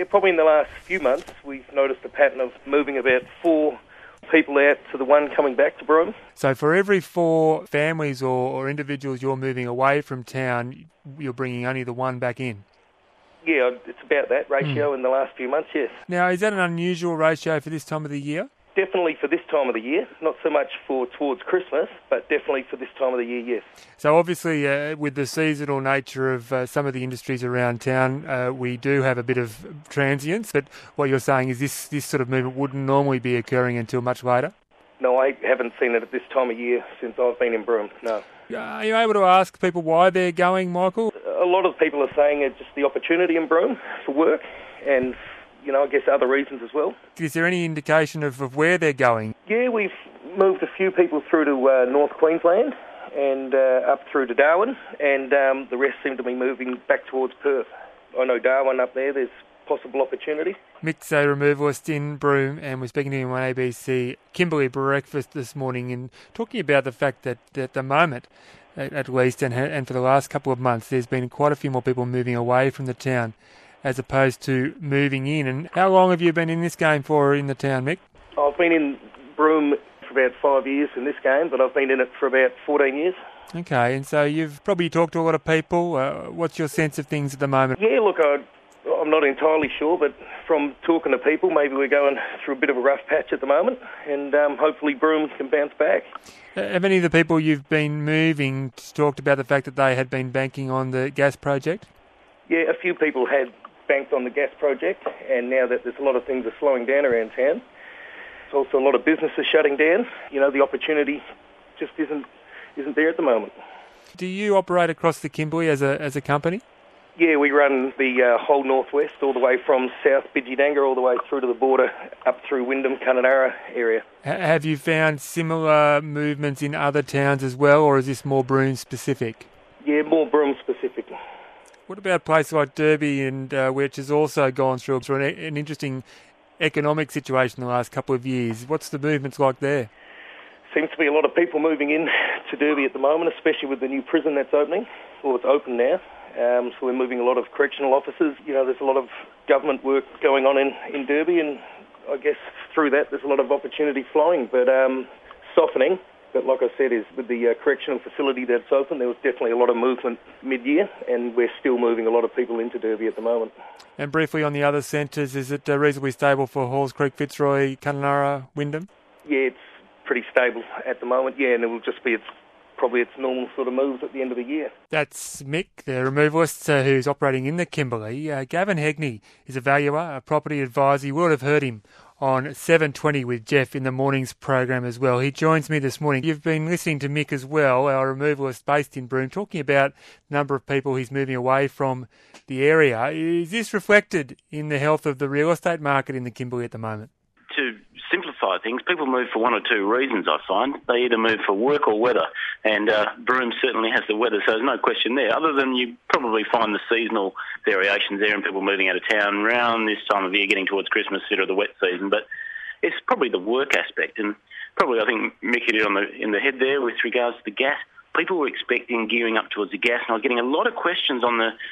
Yeah, probably in the last few months we've noticed a pattern of moving about 4 people out to the one coming back to Broome. So for every 4 families or individuals you're moving away from town, you're bringing only the one back in? Yeah, it's about that ratio in the last few months, yes. Now, is that an unusual ratio for this time of the year? Definitely for this time of the year, not so much towards Christmas, but definitely for this time of the year, yes. So obviously, with the seasonal nature of some of the industries around town, we do have a bit of transience, but what you're saying is this sort of movement wouldn't normally be occurring until much later? No, I haven't seen it at this time of year since I've been in Broome, no. Are you able to ask people why they're going, Michael? A lot of people are saying it's just the opportunity in Broome for work and, I guess other reasons as well. Is there any indication of where they're going? Yeah, we've moved a few people through to North Queensland and up through to Darwin, and the rest seem to be moving back towards Perth. I know Darwin up there's possible opportunity. Mick's a removalist in Broome, and we're speaking to him on ABC Kimberley Breakfast this morning and talking about the fact that at the moment, at least, and for the last couple of months, there's been quite a few more people moving away from the town as opposed to moving in. And how long have you been in this game for in the town, Mick? I've been in Broome for about 5 years in this game, but I've been in it for about 14 years. Okay, and so you've probably talked to a lot of people. What's your sense of things at the moment? Yeah, look, I'm not entirely sure, but from talking to people, maybe we're going through a bit of a rough patch at the moment, and hopefully Broome can bounce back. Have any of the people you've been moving talked about the fact that they had been banking on the gas project? Yeah, a few people had banked on the gas project, and now that there's a lot of things are slowing down around town, there's also a lot of businesses shutting down. The opportunity just isn't there at the moment. Do you operate across the Kimberley as a company? Yeah, we run the whole northwest, all the way from South Bidgidanga all the way through to the border, up through Wyndham, Kununurra area. Have you found similar movements in other towns as well, or is this more Broome specific? Yeah, more Broome specific. What about a place like Derby, and which has also gone through an interesting economic situation in the last couple of years? What's the movements like there? Seems to be a lot of people moving in to Derby at the moment, especially with the new prison that's opening, or it's open now. So we're moving a lot of correctional officers. There's a lot of government work going on in Derby, and I guess through that there's a lot of opportunity flowing, but softening. But like I said, is with the correctional facility that's open, there was definitely a lot of movement mid-year, and we're still moving a lot of people into Derby at the moment. And briefly on the other centres, is it reasonably stable for Halls Creek, Fitzroy, Kununurra, Wyndham? Yeah, it's pretty stable at the moment, yeah, and it will just be probably its normal sort of moves at the end of the year. That's Mick, the removalist who's operating in the Kimberley. Gavin Hegney is a valuer, a property advisor. You would have heard him on 7:20 with Jeff in the morning's program as well. He joins me this morning. You've been listening to Mick as well, our removalist based in Broome, talking about the number of people he's moving away from the area. Is this reflected in the health of the real estate market in the Kimberley at the moment? To simplify things, people move for one or two reasons, I find. They either move for work or weather, and Broome certainly has the weather, so there's no question there, other than you probably find the seasonal variations there and people moving out of town around this time of year, getting towards Christmas, sort of the wet season, but it's probably the work aspect, and probably I think Mick hit it in the head there with regards to the gas. People were expecting gearing up towards the gas, and I was getting a lot of questions on the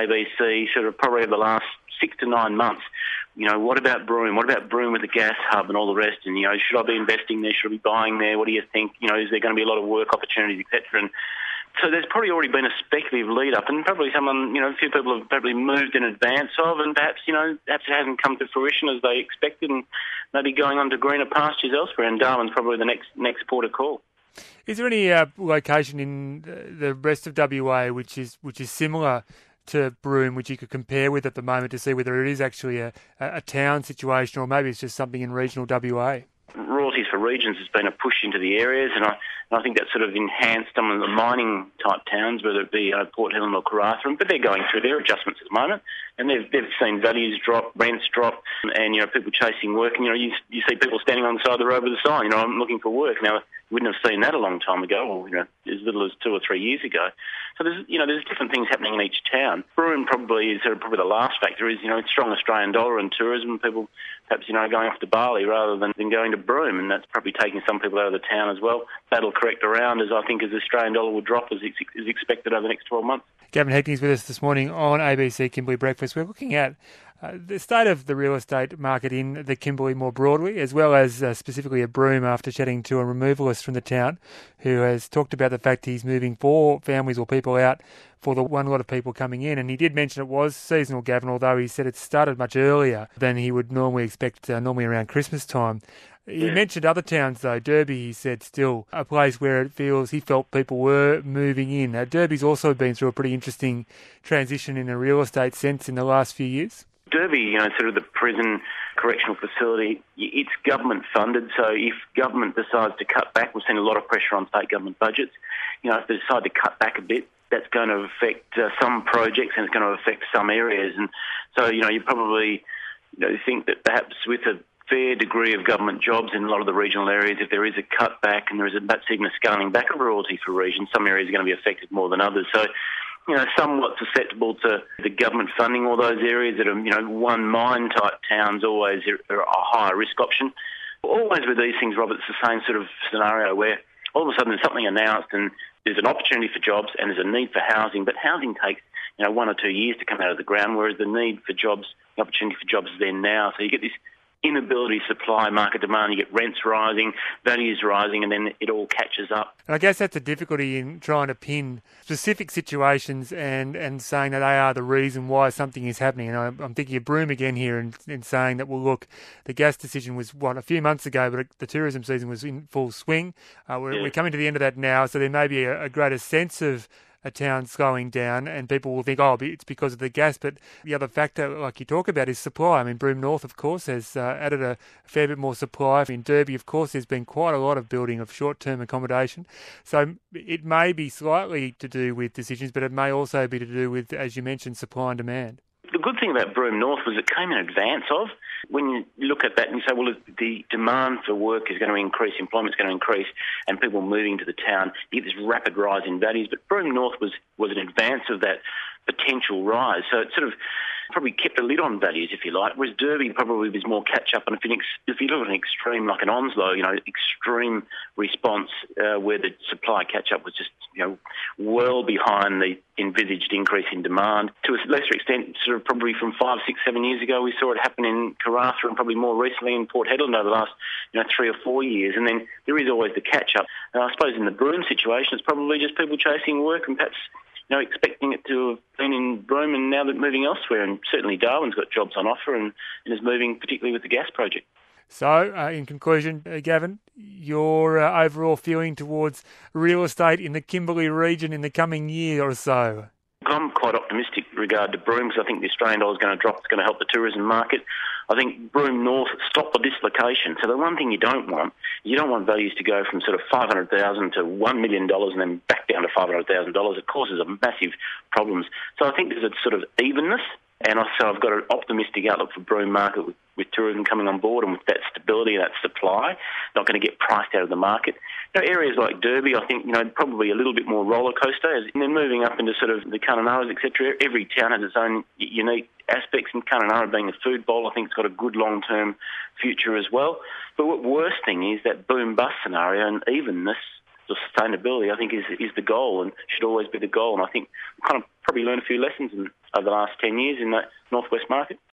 ABC sort of probably over the last 6 to 9 months. What about Broome? What about Broome with the gas hub and all the rest? And, should I be investing there? Should I be buying there? What do you think? Is there going to be a lot of work opportunities, etc.? And so there's probably already been a speculative lead-up, and probably a few people have probably moved in advance of, and perhaps it hasn't come to fruition as they expected, and maybe going on to greener pastures elsewhere, and Darwin's probably the next port of call. Is there any location in the rest of WA which is similar to Broome, which you could compare with at the moment to see whether it is actually a town situation, or maybe it's just something in regional WA? Royalties for regions has been a push into the areas, and I think that sort of enhanced some of the mining type towns, whether it be Port Helen or Karratha, but they're going through their adjustments at the moment, and they've seen values drop, rents drop, and people chasing work, and you see people standing on the side of the road with a sign, I'm looking for work. Now, you wouldn't have seen that a long time ago, or as little as 2 or 3 years ago. So there's different things happening in each town. Broome probably the last factor is strong Australian dollar and tourism. People perhaps going off to Bali rather than going to Broome, and that's probably taking some people out of the town as well. That'll correct around as the Australian dollar will drop as expected over the next 12 months. Gavin Hegney's with us this morning on ABC Kimberley Breakfast. We're looking at the state of the real estate market in the Kimberley more broadly, as well as specifically at Broome, after chatting to a removalist from the town who has talked about the fact he's moving 4 families or people out for the one lot of people coming in. And he did mention it was seasonal, Gavin, although he said it started much earlier than he would normally expect, normally around Christmas time. He mentioned other towns, though. Derby, he said, still a place where he felt people were moving in. Derby's also been through a pretty interesting transition in a real estate sense in the last few years. Derby, sort of the prison correctional facility, it's government funded, so if government decides to cut back, we've seen a lot of pressure on state government budgets. If they decide to cut back a bit, that's going to affect some projects and it's going to affect some areas. And so, you probably think that perhaps with a fair degree of government jobs in a lot of the regional areas, if there is a cutback and there is perhaps even a scaling back of royalty for regions, some areas are going to be affected more than others. So, somewhat susceptible to the government funding. All those areas that are, one mine type towns always are a higher risk option. Always with these things, Robert, it's the same sort of scenario where all of a sudden there's something announced and there's an opportunity for jobs and there's a need for housing, but housing takes 1 or 2 years to come out of the ground, whereas the need for jobs, the opportunity for jobs is there now. So you get this inability to supply market demand, you get rents rising, values rising, and then it all catches up. And I guess that's a difficulty in trying to pin specific situations and saying that they are the reason why something is happening. And I'm thinking of Broome again here and saying that, well, look, the gas decision was, a few months ago, but the tourism season was in full swing. We're coming to the end of that now, so there may be a greater sense of a town slowing down, and people will think, it's because of the gas. But the other factor, like you talk about, is supply. I mean, Broome North, of course, has added a fair bit more supply. In Derby, of course, there's been quite a lot of building of short-term accommodation. So it may be slightly to do with decisions, but it may also be to do with, as you mentioned, supply and demand. The good thing about Broome North was it came in advance of. When you look at that and you say, well, the demand for work is going to increase, employment's going to increase, and people moving to the town, you get this rapid rise in values. But Broome North was in advance of that potential rise. So it sort of probably kept a lid on values, if you like, whereas Derby probably was more catch-up. And if you look at an extreme like an Onslow, extreme response where the supply catch-up was just, well behind the envisaged increase in demand. To a lesser extent, sort of probably from 5, 6, 7 years ago, we saw it happen in Karratha and probably more recently in Port Hedland over the last 3 or 4 years. And then there is always the catch-up. And I suppose in the Broome situation, it's probably just people chasing work and perhaps expecting it to have been in Broome and now they're moving elsewhere. And certainly Darwin's got jobs on offer and is moving, particularly with the gas project. So, in conclusion, Gavin, your overall feeling towards real estate in the Kimberley region in the coming year or so? I'm quite optimistic with regard to Broome because I think the Australian dollar is going to drop. It's going to help the tourism market. I think Broome North stopped the dislocation. So the one thing you don't want values to go from sort of $500,000 to $1 million and then back down to $500,000. It causes massive problems. So I think there's a sort of evenness. And also I've got an optimistic outlook for Broome market with tourism coming on board and with that stability and that supply, not going to get priced out of the market. Areas like Derby, I think, probably a little bit more roller coaster. And then moving up into sort of the Kununurras, etc. Every town has its own unique aspects, and Kununurra being a food bowl, I think it's got a good long-term future as well. But what worst thing is that boom-bust scenario and evenness, the sustainability, I think is the goal and should always be the goal. And I think we've kind of probably learned a few lessons over the last 10 years in that northwest market.